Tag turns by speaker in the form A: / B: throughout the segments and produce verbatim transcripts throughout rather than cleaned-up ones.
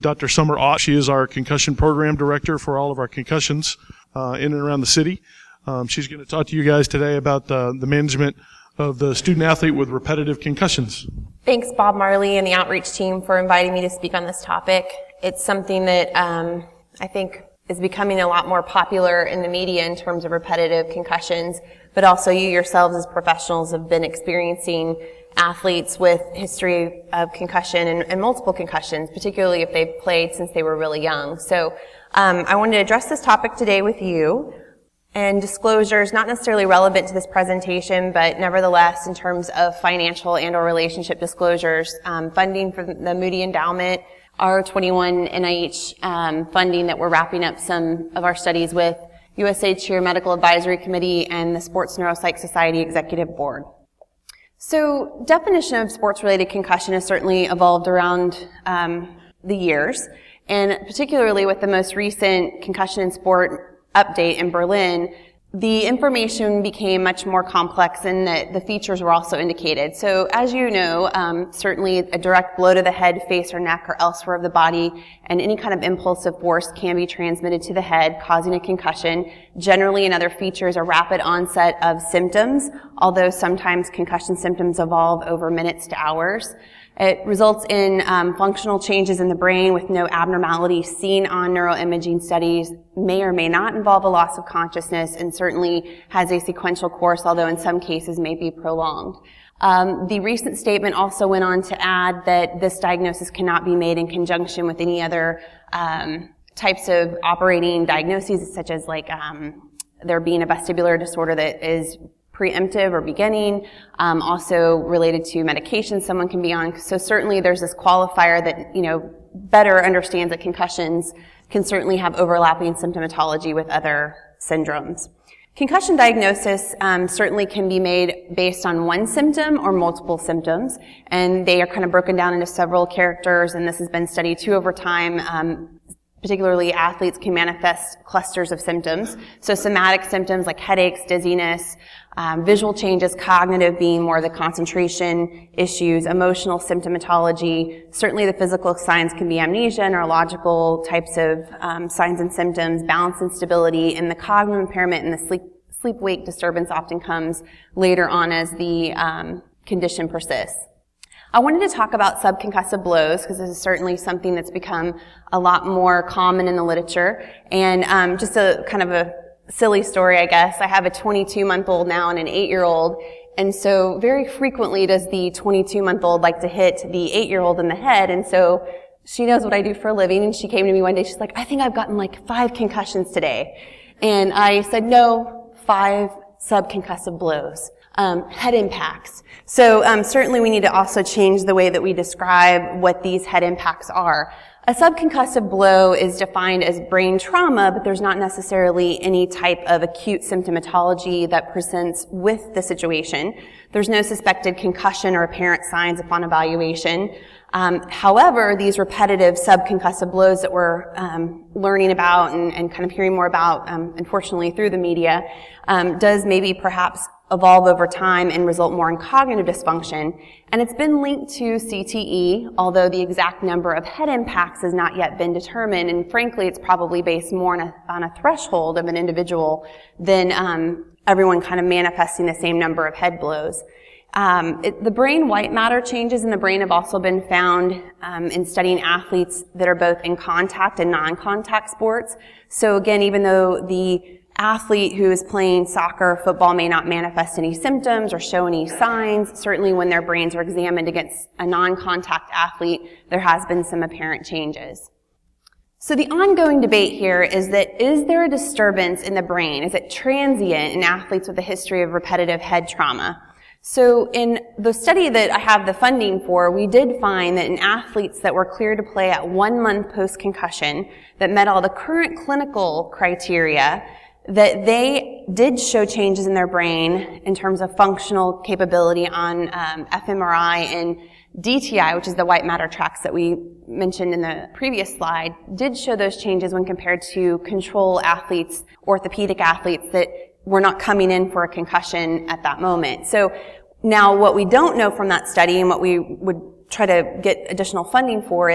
A: Doctor Summer Ott. She is our concussion program director for all of our concussions uh, in and around the city. Um, she's going to talk to you guys today about the, the management of the student athlete with repetitive concussions.
B: Thanks, Bob Marley and the outreach team, for inviting me to speak on this topic. It's something that um, I think is becoming a lot more popular in the media in terms of repetitive concussions, but also you yourselves as professionals have been experiencing athletes with history of concussion and, and multiple concussions, particularly if they've played since they were really young. So um, I wanted to address this topic today with you. And disclosures, not necessarily relevant to this presentation, but nevertheless in terms of financial and or relationship disclosures, um, funding for the Moody Endowment, R twenty-one N I H um, funding that we're wrapping up some of our studies with, U S A Cheer Medical Advisory Committee, and the Sports Neuropsych Society Executive Board. So definition of sports-related concussion has certainly evolved around um, the years, and particularly with the most recent concussion in sport update in Berlin, the information became much more complex and that the features were also indicated. So as you know, um, certainly a direct blow to the head, face, or neck, or elsewhere of the body, and any kind of impulsive force can be transmitted to the head, causing a concussion. Generally, another feature is a rapid onset of symptoms, although sometimes concussion symptoms evolve over minutes to hours. It results in um, functional changes in the brain with no abnormality seen on neuroimaging studies, may or may not involve a loss of consciousness, and certainly has a sequential course, although in some cases may be prolonged. Um, the recent statement also went on to add that this diagnosis cannot be made in conjunction with any other um, types of operating diagnoses, such as like um, there being a vestibular disorder that is preemptive or beginning, um, also related to medication someone can be on. So certainly there's this qualifier that, you know, better understands that concussions can certainly have overlapping symptomatology with other syndromes. Concussion diagnosis um, certainly can be made based on one symptom or multiple symptoms, and they are kind of broken down into several characters, and this has been studied too over time. Um, particularly athletes can manifest clusters of symptoms. So somatic symptoms like headaches, dizziness, um, visual changes, cognitive being more the concentration issues, emotional symptomatology. Certainly the physical signs can be amnesia, neurological types of um, signs and symptoms, balance instability, and the cognitive impairment and the sleep, sleep-wake disturbance often comes later on as the um, condition persists. I wanted to talk about subconcussive blows because this is certainly something that's become a lot more common in the literature. And um, just a kind of a silly story, I guess. I have a twenty-two-month-old now and an eight-year-old. And so very frequently does the twenty-two-month-old like to hit the eight-year-old in the head. And so she knows what I do for a living. And she came to me one day. She's like, I think I've gotten like five concussions today. And I said, no, five subconcussive blows. Um, head impacts. So um, certainly we need to also change the way that we describe what these head impacts are. A subconcussive blow is defined as brain trauma, but there's not necessarily any type of acute symptomatology that presents with the situation. There's no suspected concussion or apparent signs upon evaluation. Um, however, these repetitive subconcussive blows that we're um, learning about and, and kind of hearing more about, um, unfortunately through the media, um, does maybe perhaps evolve over time and result more in cognitive dysfunction. And it's been linked to C T E, although the exact number of head impacts has not yet been determined. And frankly, it's probably based more on a, on a threshold of an individual than um, everyone kind of manifesting the same number of head blows. Um, it, the brain white matter changes in the brain have also been found um, in studying athletes that are both in contact and non-contact sports. So again, even though the athlete who is playing soccer or football may not manifest any symptoms or show any signs, certainly when their brains are examined against a non-contact athlete, there has been some apparent changes. So the ongoing debate here is that, is there a disturbance in the brain? Is it transient in athletes with a history of repetitive head trauma? So in the study that I have the funding for, we did find that in athletes that were cleared to play at one month post-concussion that met all the current clinical criteria, that they did show changes in their brain in terms of functional capability on um, f M R I and D T I, which is the white matter tracts that we mentioned in the previous slide, did show those changes when compared to control athletes, orthopedic athletes that were not coming in for a concussion at that moment. So now what we don't know from that study and what we would try to get additional funding for is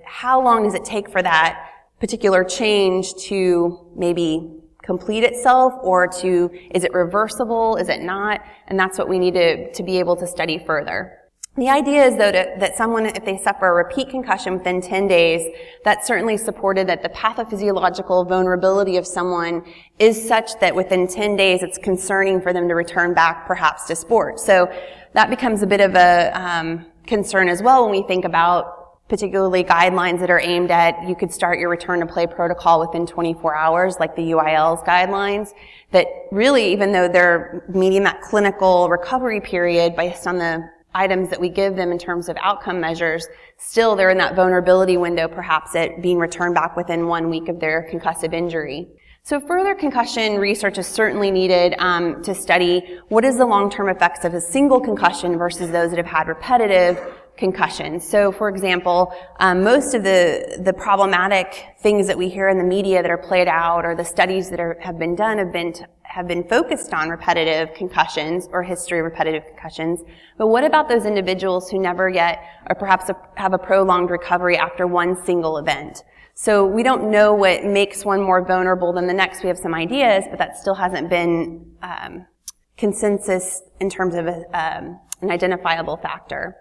B: how long does it take for that particular change to maybe complete itself, or to, is it reversible, is it not? And that's what we need to, to be able to study further. The idea is, though, to, that someone, if they suffer a repeat concussion within ten days, that's certainly supported that the pathophysiological vulnerability of someone is such that within ten days it's concerning for them to return back perhaps to sport. So that becomes a bit of a um, concern as well when we think about particularly guidelines that are aimed at, you could start your return to play protocol within twenty-four hours, like the U I L's guidelines, that really, even though they're meeting that clinical recovery period based on the items that we give them in terms of outcome measures, still they're in that vulnerability window, perhaps at being returned back within one week of their concussive injury. So further concussion research is certainly needed um, to study what is the long-term effects of a single concussion versus those that have had repetitive concussions. So, for example, um, most of the the problematic things that we hear in the media that are played out, or the studies that are, have been done, have been t- have been focused on repetitive concussions or history of repetitive concussions. But what about those individuals who never yet, or perhaps a, have a prolonged recovery after one single event? So we don't know what makes one more vulnerable than the next. We have some ideas, but that still hasn't been um, consensus in terms of a, um, an identifiable factor.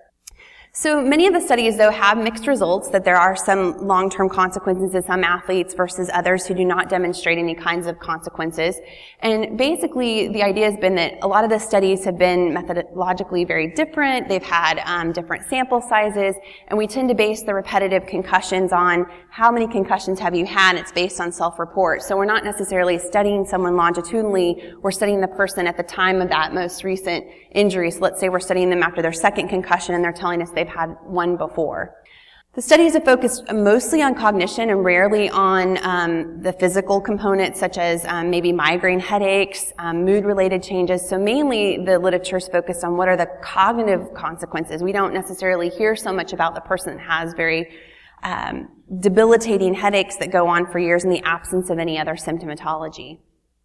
B: So many of the studies, though, have mixed results, that there are some long-term consequences in some athletes versus others who do not demonstrate any kinds of consequences. And basically, the idea has been that a lot of the studies have been methodologically very different. They've had um, different sample sizes, and we tend to base the repetitive concussions on how many concussions have you had. It's based on self-report. So we're not necessarily studying someone longitudinally. We're studying the person at the time of that most recent injury. So let's say we're studying them after their second concussion, and they're telling us they've had one before. The studies have focused mostly on cognition and rarely on um, the physical components, such as um, maybe migraine headaches, um, mood-related changes. So mainly the literature is focused on what are the cognitive consequences. We don't necessarily hear so much about the person that has very um, debilitating headaches that go on for years in the absence of any other symptomatology.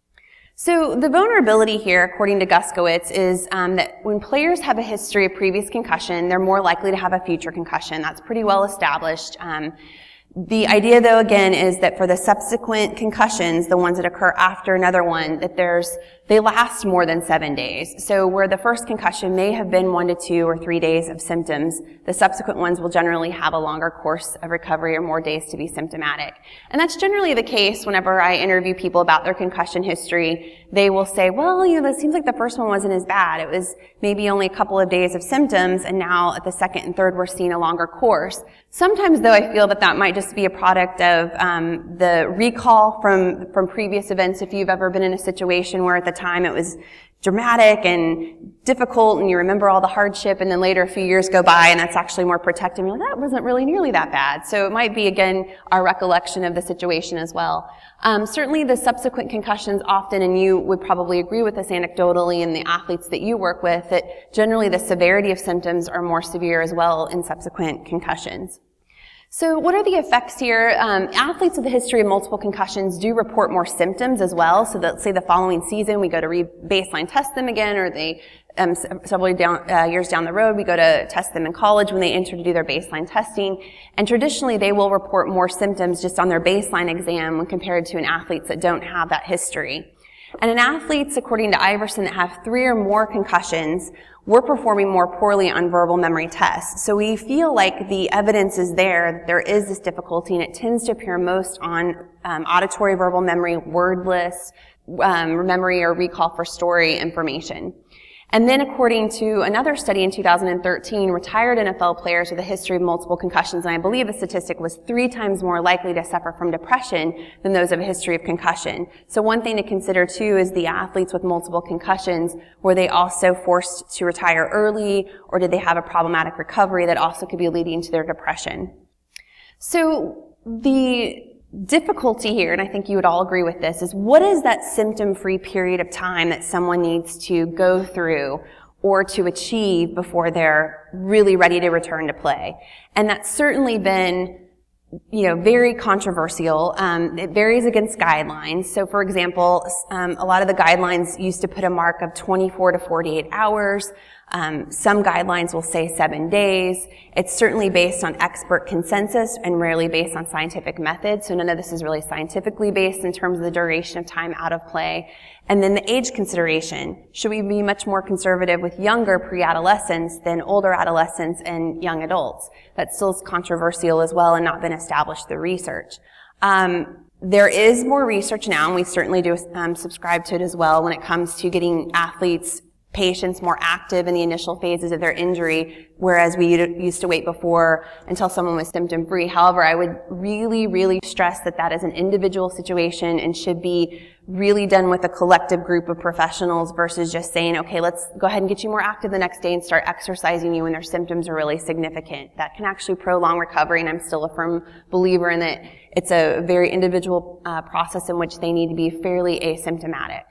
B: So the vulnerability here, according to Guskowitz, is um, that when players have a history of previous concussion, they're more likely to have a future concussion. That's pretty well established. Um, the idea, though, again, is that for the subsequent concussions, the ones that occur after another one, that there's they last more than seven days. So where the first concussion may have been one to two or three days of symptoms, the subsequent ones will generally have a longer course of recovery or more days to be symptomatic. And that's generally the case whenever I interview people about their concussion history. They will say, well, you know, it seems like the first one wasn't as bad. It was maybe only a couple of days of symptoms, and now at the second and third we're seeing a longer course. Sometimes, though, I feel that that might just be a product of um, the recall from from previous events. If you've ever been in a situation where at the time it was dramatic and difficult and you remember all the hardship, and then later a few years go by and that's actually more protective, and you're like, that wasn't really nearly that bad. So it might be, again, our recollection of the situation as well. Um, certainly the subsequent concussions often, and you would probably agree with this anecdotally in the athletes that you work with, that generally the severity of symptoms are more severe as well in subsequent concussions. So what are the effects here? Um, athletes with a history of multiple concussions do report more symptoms as well. So that, say the following season we go to re-baseline test them again, or they um, several down, uh, years down the road we go to test them in college when they enter to do their baseline testing. And traditionally they will report more symptoms just on their baseline exam when compared to an athletes that don't have that history. And in athletes, according to Iverson, that have three or more concussions, we're performing more poorly on verbal memory tests. So we feel like the evidence is there, that there is this difficulty, and it tends to appear most on um, auditory verbal memory, wordless um, memory or recall for story information. And then according to another study in two thousand thirteen, retired N F L players with a history of multiple concussions, and I believe the statistic was three times more likely to suffer from depression than those of a history of concussion. So one thing to consider too is the athletes with multiple concussions, were they also forced to retire early, or did they have a problematic recovery that also could be leading to their depression? So the difficulty here, and I think you would all agree with this, is what is that symptom-free period of time that someone needs to go through or to achieve before they're really ready to return to play? And that's certainly been, you know, very controversial. Um, it varies against guidelines. So, for example, um, a lot of the guidelines used to put a mark of twenty-four to forty-eight hours. Um, some guidelines will say seven days. It's certainly based on expert consensus and rarely based on scientific methods. So none of this is really scientifically based in terms of the duration of time out of play. And then the age consideration. Should we be much more conservative with younger pre-adolescents than older adolescents and young adults? That still is controversial as well and not been established through research. Um, there is more research now, and we certainly do um, subscribe to it as well when it comes to getting athletes, patients more active in the initial phases of their injury, whereas we used to wait before until someone was symptom-free. However, I would really, really stress that that is an individual situation and should be really done with a collective group of professionals versus just saying, okay, let's go ahead and get you more active the next day and start exercising you when their symptoms are really significant. That can actually prolong recovery, and I'm still a firm believer in that it's a very individual uh, process in which they need to be fairly asymptomatic.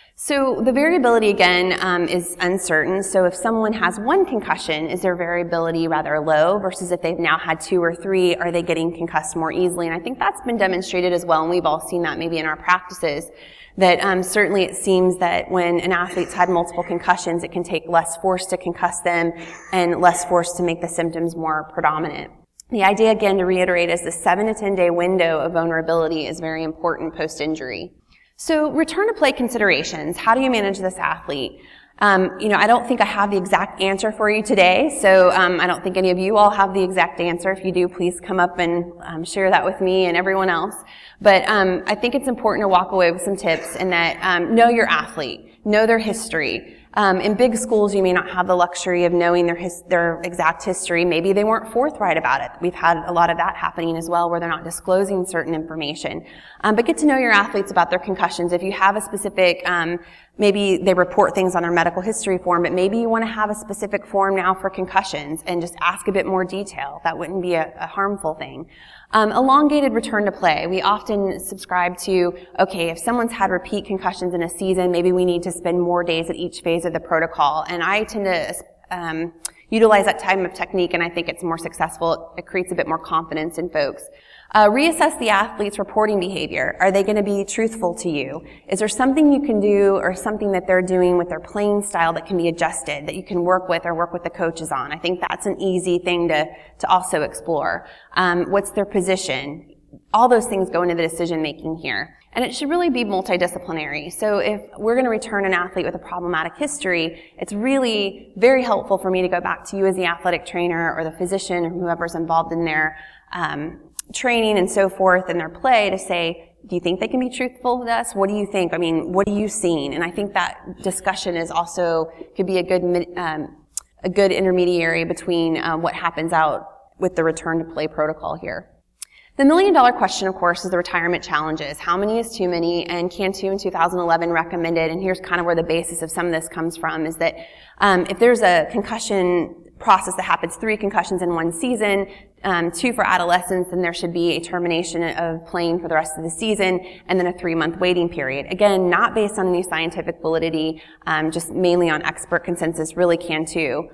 B: So the variability, again, um, is uncertain. So if someone has one concussion, is their variability rather low versus if they've now had two or three, are they getting concussed more easily? And I think that's been demonstrated as well, and we've all seen that maybe in our practices, that um, certainly it seems that when an athlete's had multiple concussions, it can take less force to concuss them and less force to make the symptoms more predominant. The idea, again, to reiterate, is the seven to ten day window of vulnerability is very important post-injury. So return to play considerations. How do you manage this athlete? Um, you know, I don't think I have the exact answer for you today, so um, I don't think any of you all have the exact answer. If you do, please come up and um, share that with me and everyone else. But um, I think it's important to walk away with some tips in that um, know your athlete, know their history. Um, in big schools, you may not have the luxury of knowing their his, their exact history. Maybe they weren't forthright about it. We've had a lot of that happening as well, where they're not disclosing certain information. Um, but get to know your athletes about their concussions. If you have a specific, um, maybe they report things on their medical history form, but maybe you want to have a specific form now for concussions and just ask a bit more detail. That wouldn't be a, a harmful thing. Um, elongated return to play. We often subscribe to, okay, if someone's had repeat concussions in a season, maybe we need to spend more days at each phase of the protocol. And I tend to um, utilize that type of technique, and I think it's more successful. It creates a bit more confidence in folks. Uh, reassess the athlete's reporting behavior. Are they going to be truthful to you? Is there something you can do or something that they're doing with their playing style that can be adjusted, that you can work with or work with the coaches on? I think that's an easy thing to, to also explore. Um, what's their position? All those things go into the decision making here. And it should really be multidisciplinary. So if we're going to return an athlete with a problematic history, it's really very helpful for me to go back to you as the athletic trainer or the physician or whoever's involved in their um, training and so forth in their play to say, do you think they can be truthful with us? What do you think? I mean, what are you seeing? And I think that discussion is also, could be a good, um, a good intermediary between um, what happens out with the return to play protocol here. The million dollar question, of course, is the retirement challenges. How many is too many? And Cantu in two thousand eleven recommended, and here's kind of where the basis of some of this comes from, is that um, if there's a concussion process that happens, three concussions in one season, um, two for adolescents, then there should be a termination of playing for the rest of the season, and then a three-month waiting period. Again, not based on any scientific validity, um, just mainly on expert consensus, really Cantu.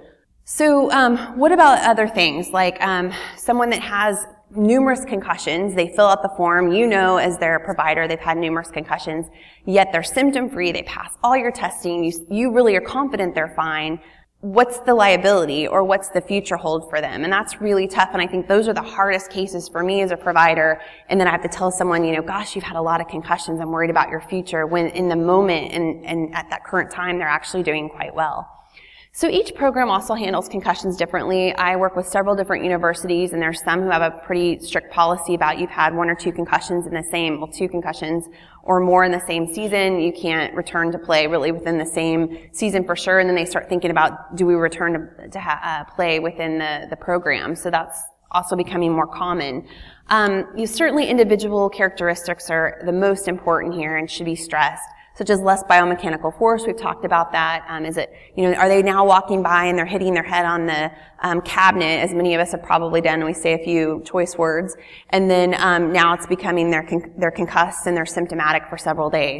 B: So um, what about other things, like um, someone that has numerous concussions, they fill out the form, you know as their provider they've had numerous concussions, yet they're symptom-free, they pass all your testing, you, you really are confident they're fine. What's the liability or what's the future hold for them? And that's really tough, and I think those are the hardest cases for me as a provider. And then I have to tell someone, you know, gosh, you've had a lot of concussions, I'm worried about your future, when in the moment and, and at that current time they're actually doing quite well. So each program also handles concussions differently. I work with several different universities, and there's some who have a pretty strict policy about you've had one or two concussions in the same, well, two concussions or more in the same season. You can't return to play really within the same season for sure. And then they start thinking about, do we return to, to ha- uh, play within the, the program? So that's also becoming more common. Um, you certainly individual characteristics are the most important here and should be stressed, such as less biomechanical force. We've talked about that. Um, is it, you know, are they now walking by and they're hitting their head on the um, cabinet, as many of us have probably done, and we say a few choice words, and then um, now it's becoming they're, con- they're concussed and they're symptomatic for several days.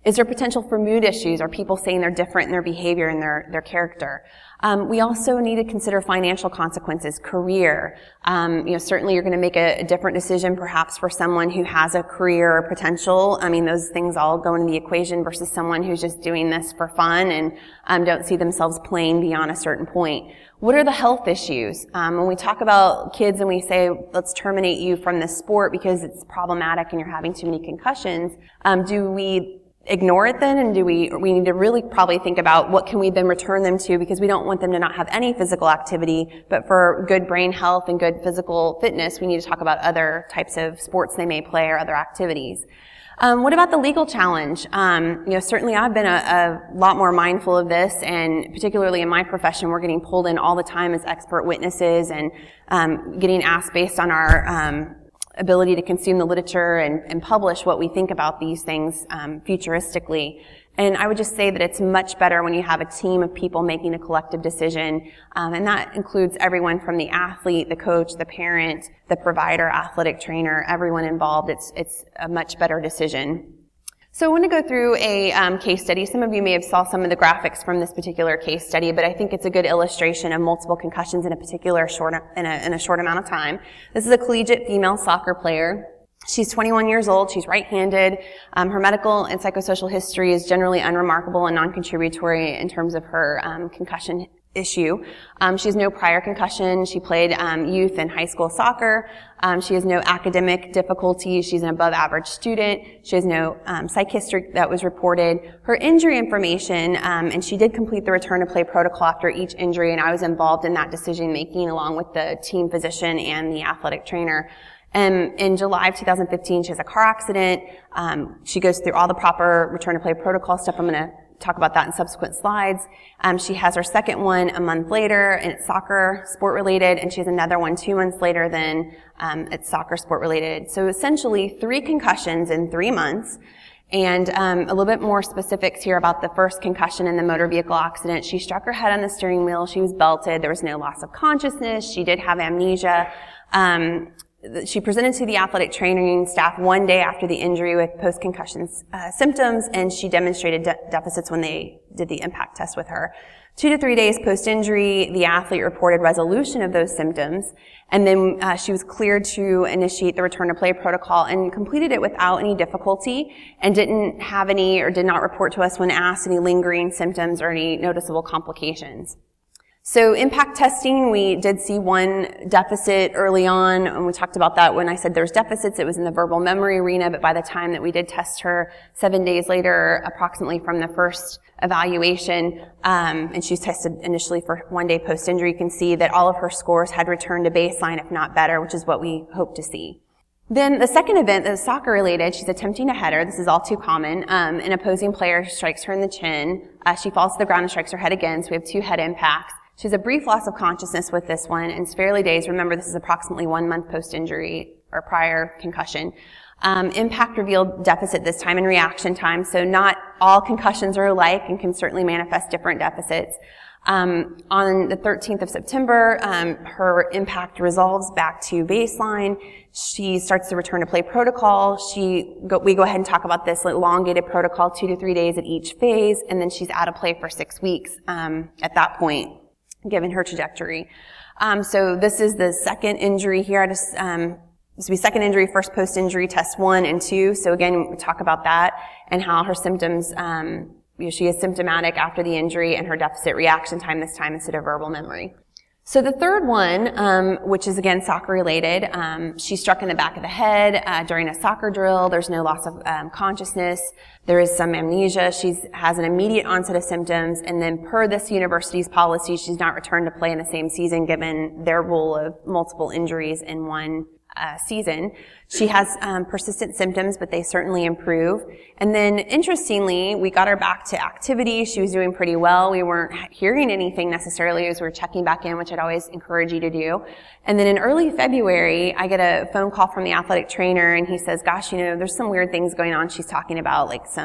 B: Is there potential for mood issues? Are people saying they're different in their behavior and their, their character? Um, we also need to consider financial consequences, career. Um, you know, certainly you're going to make a, a different decision perhaps for someone who has a career or potential. I mean, those things all go into the equation versus someone who's just doing this for fun and um, don't see themselves playing beyond a certain point. What are the health issues? Um, when we talk about kids and we say, let's terminate you from this sport because it's problematic and you're having too many concussions, um, do we ignore it then, and do we we need to really probably think about what can we then return them to, because we don't want them to not have any physical activity, but for good brain health and good physical fitness, we need to talk about other types of sports they may play or other activities. Um, what about the legal challenge? Um, you know, certainly I've been a, a lot more mindful of this, and particularly in my profession, we're getting pulled in all the time as expert witnesses and um, getting asked based on our um, ability to consume the literature and, and publish what we think about these things um, futuristically. And I would just say that it's much better when you have a team of people making a collective decision, um, and that includes everyone from the athlete, the coach, the parent, the provider, athletic trainer, everyone involved. It's it's a much better decision. So I want to go through a um, case study. Some of you may have saw some of the graphics from this particular case study, but I think it's a good illustration of multiple concussions in a particular short in a, in a short amount of time. This is a collegiate female soccer player. She's twenty-one years old. She's right-handed. Um, her medical and psychosocial history is generally unremarkable and non-contributory in terms of her um, concussion issue. Um, she has no prior concussion. She played um, youth and high school soccer. Um, she has no academic difficulties. She's an above-average student. She has no um, psych history that was reported. Her injury information, um, and she did complete the return-to-play protocol after each injury, and I was involved in that decision-making along with the team physician and the athletic trainer. And in July of two thousand fifteen, she has a car accident. Um, she goes through all the proper return-to-play protocol stuff. I'm going to talk about that in subsequent slides. Um, she has her second one a month later, and it's soccer, sport-related, and she has another one two months later, then um, it's soccer, sport-related. So essentially, three concussions in three months. And um, a little bit more specifics here about the first concussion in the motor vehicle accident. She struck her head on the steering wheel. She was belted. There was no loss of consciousness. She did have amnesia. Um, She presented to the athletic training staff one day after the injury with post-concussion uh, symptoms, and she demonstrated de- deficits when they did the impact test with her. Two to three days post-injury, the athlete reported resolution of those symptoms, and then uh, she was cleared to initiate the return-to-play protocol and completed it without any difficulty, and didn't have any or did not report to us when asked any lingering symptoms or any noticeable complications. So impact testing, we did see one deficit early on, and we talked about that when I said there's deficits. It was in the verbal memory arena, but by the time that we did test her seven days later, approximately from the first evaluation, um, and she was tested initially for one day post-injury, you can see that all of her scores had returned to baseline, if not better, which is what we hope to see. Then the second event that is soccer related, she's attempting a header. This is all too common. Um, an opposing player strikes her in the chin. Uh, she falls to the ground and strikes her head again, so we have two head impacts. She has a brief loss of consciousness with this one, and it's fairly days. Remember, this is approximately one month post-injury or prior concussion. Um, impact revealed deficit this time in reaction time, so not all concussions are alike and can certainly manifest different deficits. Um, on the thirteenth of September, um, her impact resolves back to baseline. She starts the return-to-play protocol. She go, we go ahead and talk about this elongated protocol, two to three days at each phase, and then she's out of play for six weeks um, at that point, given her trajectory. Um, so this is the second injury here. I just, um, this will be second injury, first post-injury test one and two. So again, we talk about that and how her symptoms, um, you know, she is symptomatic after the injury and her deficit reaction time this time instead of verbal memory. So the third one, um, which is again soccer related, um, she struck in the back of the head uh, during a soccer drill. There's no loss of um, consciousness. There is some amnesia. She has an immediate onset of symptoms, and then per this university's policy, she's not returned to play in the same season given their rule of multiple injuries in one uh, season. She has um, persistent symptoms, but they certainly improve. And then, interestingly, we got her back to activity. She was doing pretty well. We weren't hearing anything necessarily as we were checking back in, which I'd always encourage you to do. And then in early February, I get a phone call from the athletic trainer, and he says, gosh, you know, there's some weird things going on. She's talking about like some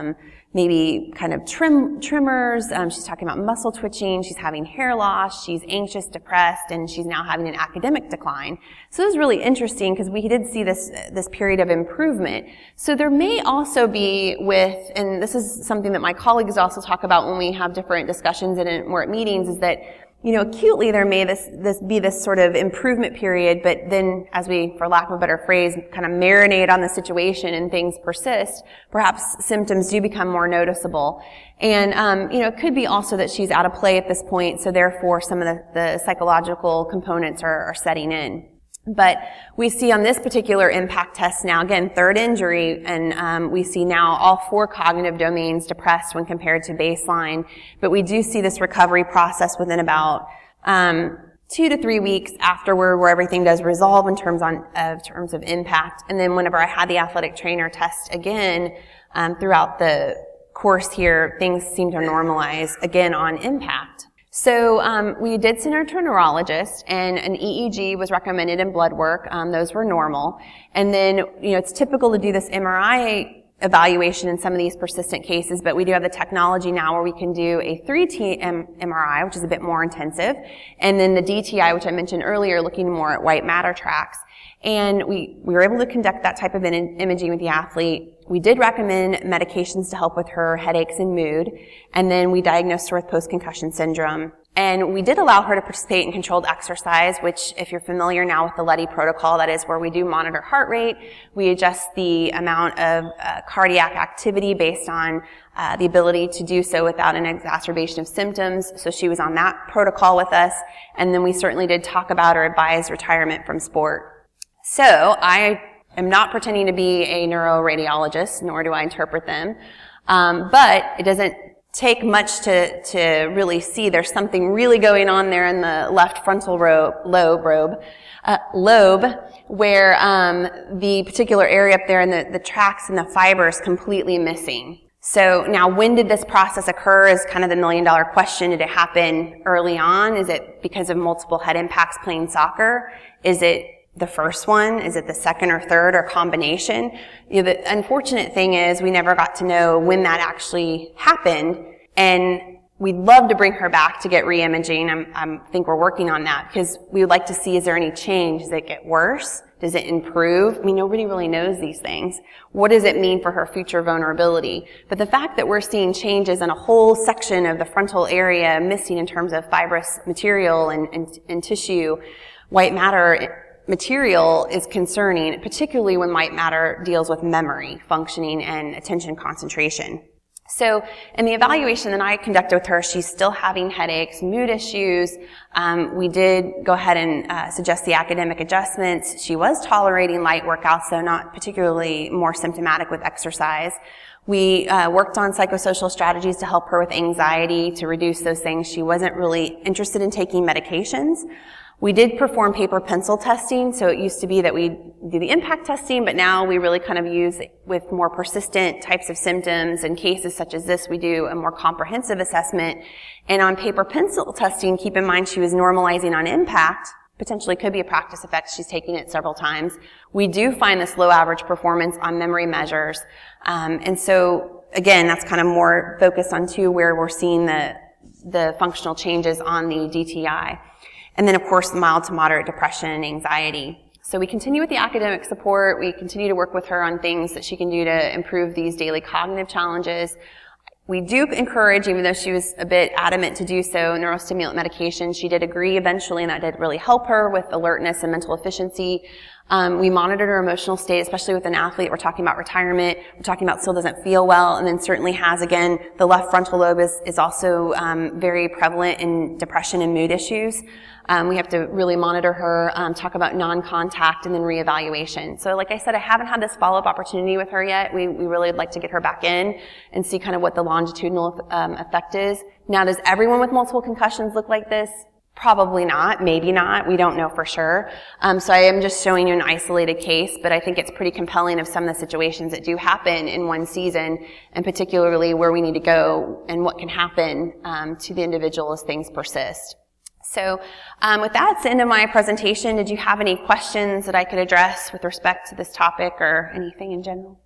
B: maybe kind of trim, tremors. Um, she's talking about muscle twitching. She's having hair loss. She's anxious, depressed, and she's now having an academic decline. So it was really interesting because we did see this, this period of improvement. So there may also be with, and this is something that my colleagues also talk about when we have different discussions and more at meetings, is that you know, acutely there may this, this be this sort of improvement period, but then as we, for lack of a better phrase, kind of marinate on the situation and things persist, perhaps symptoms do become more noticeable. And, um, you know, it could be also that she's out of play at this point, so therefore some of the, the psychological components are, are setting in. But we see on this particular impact test now, again, third injury, and um, we see now all four cognitive domains depressed when compared to baseline. But we do see this recovery process within about um, two to three weeks afterward, where everything does resolve in terms on of terms of impact. And then whenever I had the athletic trainer test again um, throughout the course here, things seem to normalize again on impact. So um, we did send her to a neurologist, and an E E G was recommended in blood work. Um, those were normal. And then, you know, it's typical to do this M R I evaluation in some of these persistent cases, but we do have the technology now where we can do a three T M R I, which is a bit more intensive, and then the D T I, which I mentioned earlier, looking more at white matter tracts. And we, we were able to conduct that type of imaging with the athlete. We did recommend medications to help with her headaches and mood, and then we diagnosed her with post-concussion syndrome. And we did allow her to participate in controlled exercise, which, if you're familiar now with the L E D protocol, that is where we do monitor heart rate. We adjust the amount of uh, cardiac activity based on uh, the ability to do so without an exacerbation of symptoms. So she was on that protocol with us. And then we certainly did talk about or advise retirement from sport. So I am not pretending to be a neuroradiologist, nor do I interpret them. Um, but it doesn't take much to, to really see there's something really going on there in the left frontal robe, lobe, robe, uh, lobe, where um, the particular area up there in the, the tracts and the fibers completely missing. So now, when did this process occur is kind of the million dollar question. Did it happen early on? Is it because of multiple head impacts playing soccer? Is it the first one? Is it the second or third or combination? You know, the unfortunate thing is we never got to know when that actually happened, and we'd love to bring her back to get re-imaging. I'm, I'm, I think we're working on that because we would like to see, is there any change? Does it get worse? Does it improve? I mean, nobody really knows these things. What does it mean for her future vulnerability? But the fact that we're seeing changes in a whole section of the frontal area missing in terms of fibrous material and, and, and tissue, white matter material is concerning, particularly when white matter deals with memory, functioning, and attention concentration. So in the evaluation that I conducted with her, she's still having headaches, mood issues. Um, we did go ahead and uh, suggest the academic adjustments. She was tolerating light workouts, though not particularly more symptomatic with exercise. We uh, worked on psychosocial strategies to help her with anxiety, to reduce those things. She wasn't really interested in taking medications. We did perform paper pencil testing, so it used to be that we do the impact testing, but now we really kind of use, with more persistent types of symptoms and cases such as this, we do a more comprehensive assessment. And on paper pencil testing, keep in mind she was normalizing on impact, potentially could be a practice effect, she's taking it several times. We do find this low average performance on memory measures. Um, and so, again, that's kind of more focused on too where we're seeing the, the functional changes on the D T I. And then, of course, mild to moderate depression and anxiety. So we continue with the academic support. We continue to work with her on things that she can do to improve these daily cognitive challenges. We do encourage, even though she was a bit adamant to do so, neurostimulant medication. She did agree eventually, and that did really help her with alertness and mental efficiency. Um, we monitored her emotional state, especially with an athlete. We're talking about retirement. We're talking about still doesn't feel well, and then certainly has, again, the left frontal lobe is, is also um, very prevalent in depression and mood issues. Um, we have to really monitor her, um, talk about non-contact, and then reevaluation. So like I said, I haven't had this follow-up opportunity with her yet. We, we really would like to get her back in and see kind of what the longitudinal um, effect is. Now, does everyone with multiple concussions look like this? Probably not, maybe not, we don't know for sure. Um, so I am just showing you an isolated case, but I think it's pretty compelling of some of the situations that do happen in one season, and particularly where we need to go and what can happen um, to the individual as things persist. So um, with that, it's the end of my presentation. Did you have any questions that I could address with respect to this topic or anything in general?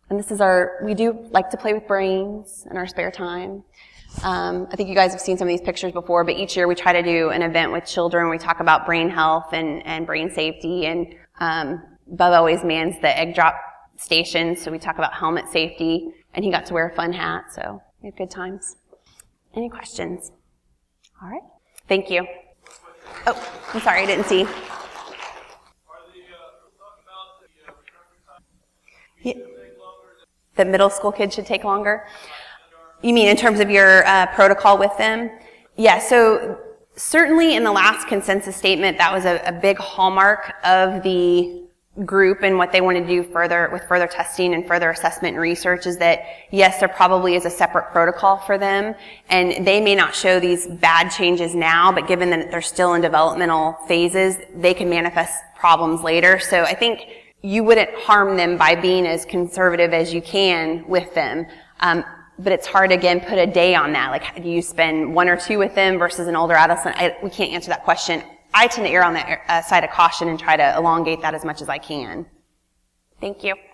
C: And this is our, we do like to play with brains in our spare time. Um, I think you guys have seen some of these pictures before, but each year we try to do an event with children. We talk about brain health and, and brain safety, and um, Bub always mans the egg drop station, so we talk about helmet safety, and he got to wear a fun hat, so we had good times. Any questions? All right. Thank you. Oh, I'm sorry, I didn't see. Yeah. The middle school kids should take longer? You mean in terms of your uh, protocol with them? Yeah, so certainly in the last consensus statement, that was a, a big hallmark of the group and what they want to do further with further testing and further assessment and research is that, yes, there probably is a separate protocol for them, and they may not show these bad changes now, but given that they're still in developmental phases, they can manifest problems later. So I think you wouldn't harm them by being as conservative as you can with them. Um, but it's hard to, again, put a day on that. Like, do you spend one or two with them versus an older adolescent? I, we can't answer that question. I tend to err on the uh, side of caution and try to elongate that as much as I can. Thank you.